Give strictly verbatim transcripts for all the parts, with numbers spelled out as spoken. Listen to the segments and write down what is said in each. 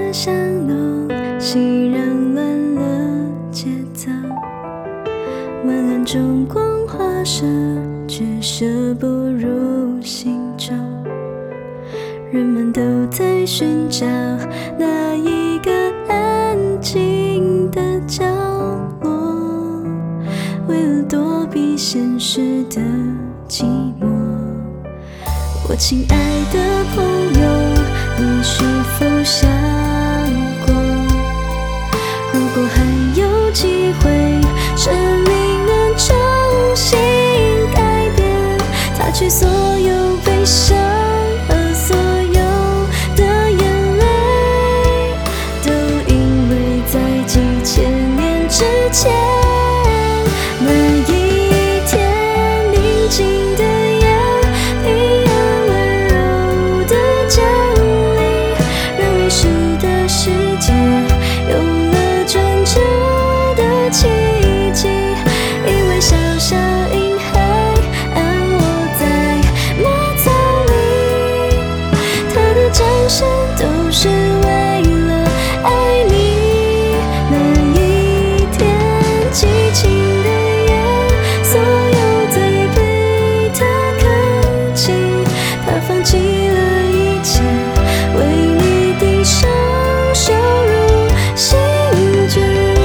的香浓，熙攘乱了节奏。晚安中光华射，却射不入心中。人们都在寻找那一个安静的角落，为了躲避现实的寂寞。我亲爱的朋友，你是否想过，如果还有机会，生命能重新改变，擦去所有悲伤和所有的眼泪，都因为在几千年之前，那一天宁静的夜，平安温柔的降临，让迷失的世界有了转折的奇迹。因为小小婴孩安卧在马槽里，他的掌声都是为了爱你。那一天激情的夜，所有最配的感情，他放弃了一切，为你递上手如新居。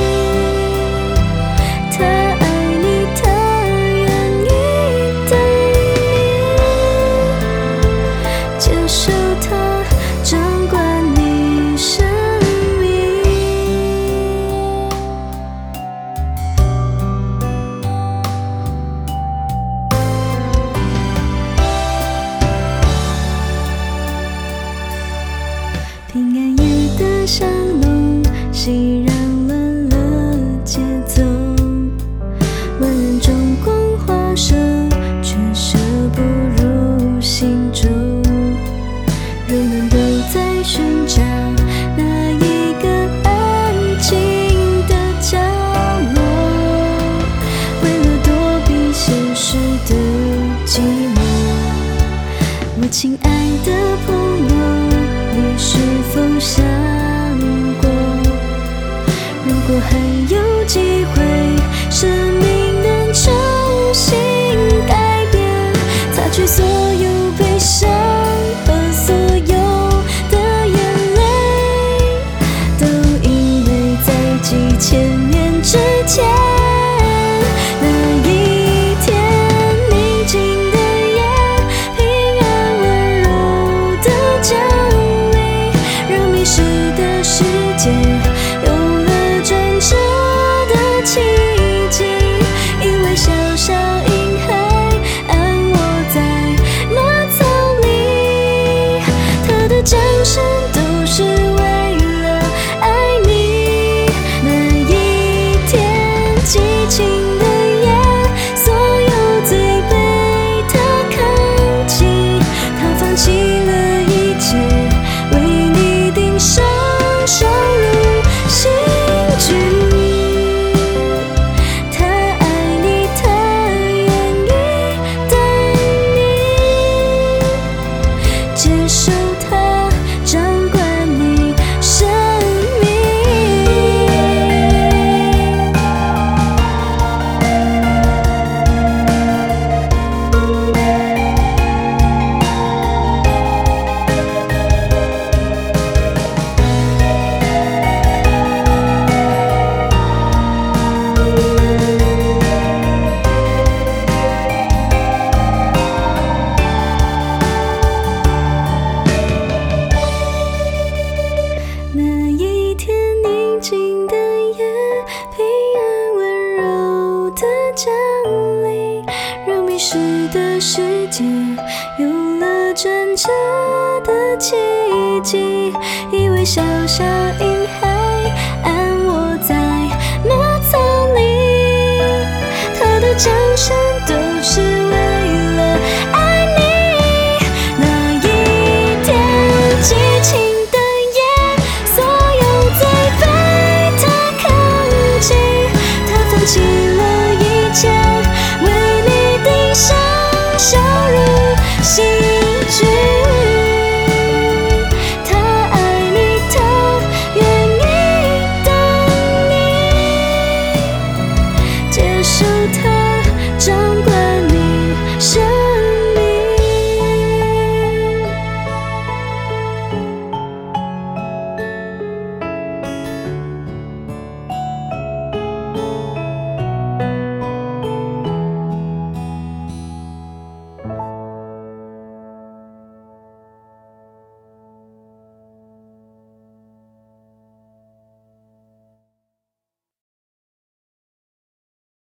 他爱你，他愿意等你，接受他掌管你生命。平安夜的香浓，熙攘乱了节奏。晚安中光华射，却射不入心中。人们都在寻找那一个安静的角落，为了躲避现实的寂寞。我亲爱的朋友，你是否想过，如果还有机会，生命能重新改变，擦去所有悲伤和所有的眼泪，都因为在几千年之前，那一天宁静的夜，平安温柔的降临，让迷失的世界有了转折的奇迹。因为小小婴孩安卧在马槽里，他的掌声都是为了爱你。那一天激情的夜，所有最配的感情，他放弃了一切，为你递上手如新居。他爱你，他愿意等你，接受他掌管你生命。那一天宁静的夜，平安温柔的降临，让迷失的世界有了转折的奇迹。因为小小婴孩安卧在马槽里，他的掌声